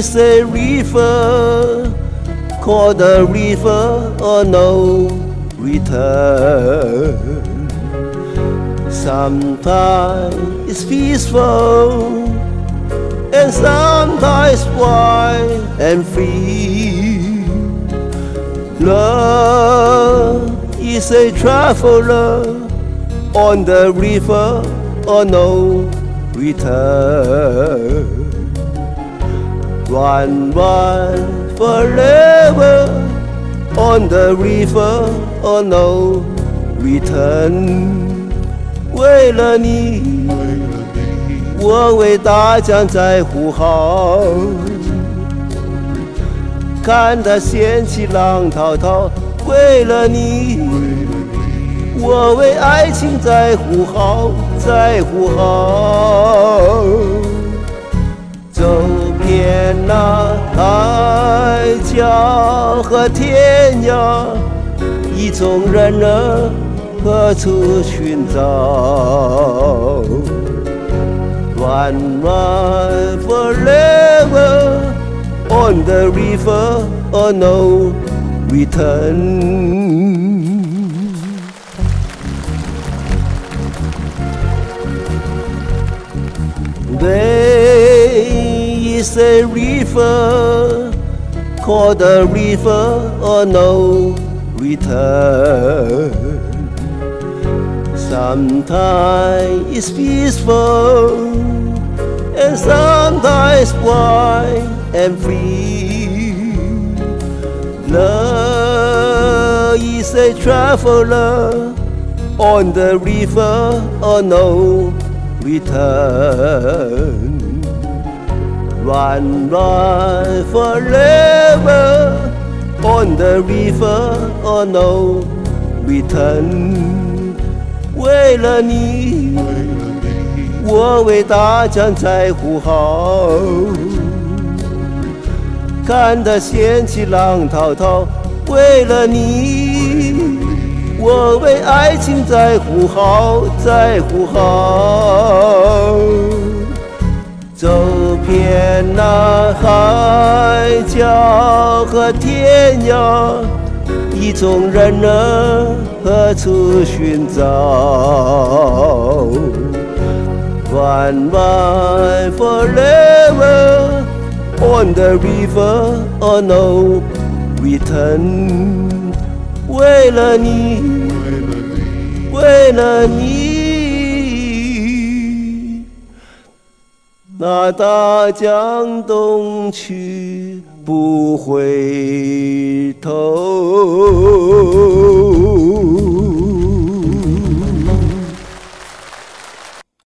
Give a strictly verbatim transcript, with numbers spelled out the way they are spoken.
is a river called the river of no return. Sometimes it's peaceful and sometimes wild and free. Love is a traveler on the river of no return. Run, run forever on the river of no return. 为了你，我为大江在呼号，看它掀起浪滔滔。为了你，我为爱情在呼号，在呼号。走遍那海角和天涯，意中人儿何处寻找？ Run, run forever on the river of no return. There is a river called the river of no return. Sometimes it's peaceful and sometimes wild and free. Love is a traveler on the river of no return. Run, run forever on the river of no return. 为了你，我为大江在呼号，看它掀起浪滔滔。为了你，我为爱情在呼号，在呼号。走遍那海角和天涯，意中人儿何处寻找？ Run, run forever on the river of no return. 为了你，为了你，那大江东去不回头。